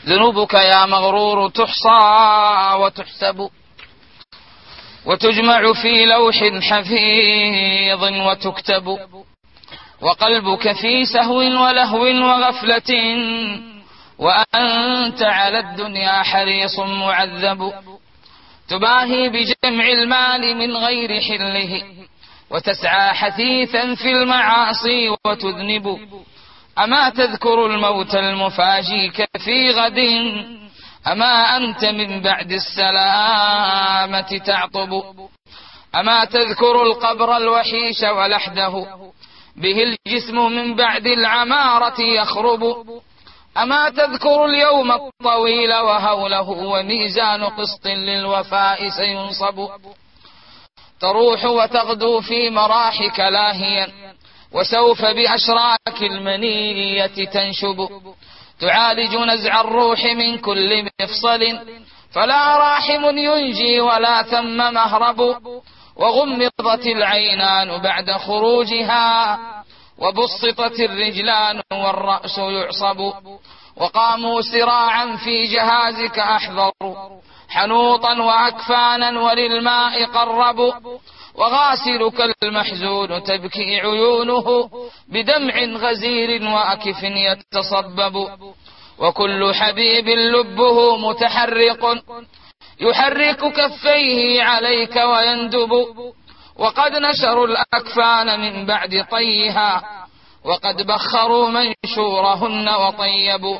ذنوبك يا مغرور تحصى وتحسب، وتجمع في لوح حفيظ وتكتب، وقلبك في سهو ولهو وغفلة، وأنت على الدنيا حريص معذب. تباهي بجمع المال من غير حله، وتسعى حثيثا في المعاصي وتذنب. أما تذكر الموت المفاجيك في غد، أما أنت من بعد السلامة تعطب. أما تذكر القبر الوحيش ولحده، به الجسم من بعد العمارة يخرب. أما تذكر اليوم الطويل وهوله، وميزان قسط للوفاء سينصب. تروح وتغدو في مراحك لاهيا، وسوف بأشراك المنية تنشب. تعالج نزع الروح من كل مفصل، فلا راحم ينجي ولا ثم مهرب. وغمضت العينان بعد خروجها، وبسطت الرجلان والرأس يعصب. وقاموا سراعا في جهازك أحضروا، حنوطا وأكفانا وللماء قربوا. وغاسلك المحزون تبكي عيونه، بدمع غزير وأكف يتصبب. وكل حبيب لبه متحرق، يحرك كفيه عليك ويندب. وقد نشروا الأكفان من بعد طيها، وقد بخروا منشورهن وطيبوا.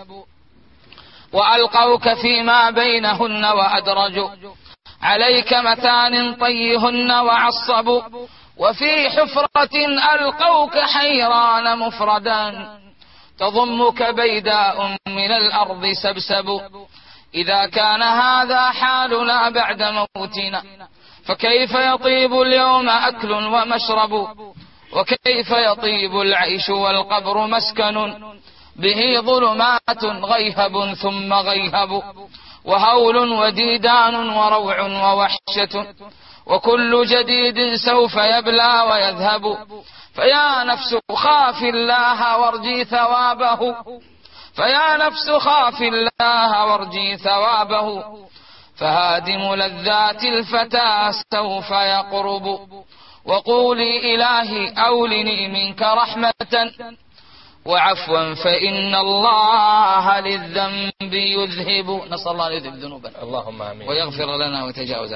وألقوك فيما بينهن وأدرجوا عليك متان طيهن وعصبوا. وفي حفرة ألقوك حيران مفردا، تضمك بيداء من الأرض سبسب. إذا كان هذا حالنا بعد موتنا، فكيف يطيب اليوم أكل ومشرب؟ وكيف يطيب العيش والقبر مسكن، به ظلمات غيهب ثم غيهب. وهول وديدان وروع ووحشة، وكل جديد سوف يبلى ويذهب. فيا نفس خاف الله وارجي ثوابه، فيا نفس خاف الله وارجي ثوابه. فهادم لذات الفتى سوف يقرب. وقولي إلهي أولني منك رحمة وعفوا، فإن الله للذنب يذهب. نسأل الله أن يذهب ذنوبنا، اللهم آمين، ويغفر لنا ويتجاوز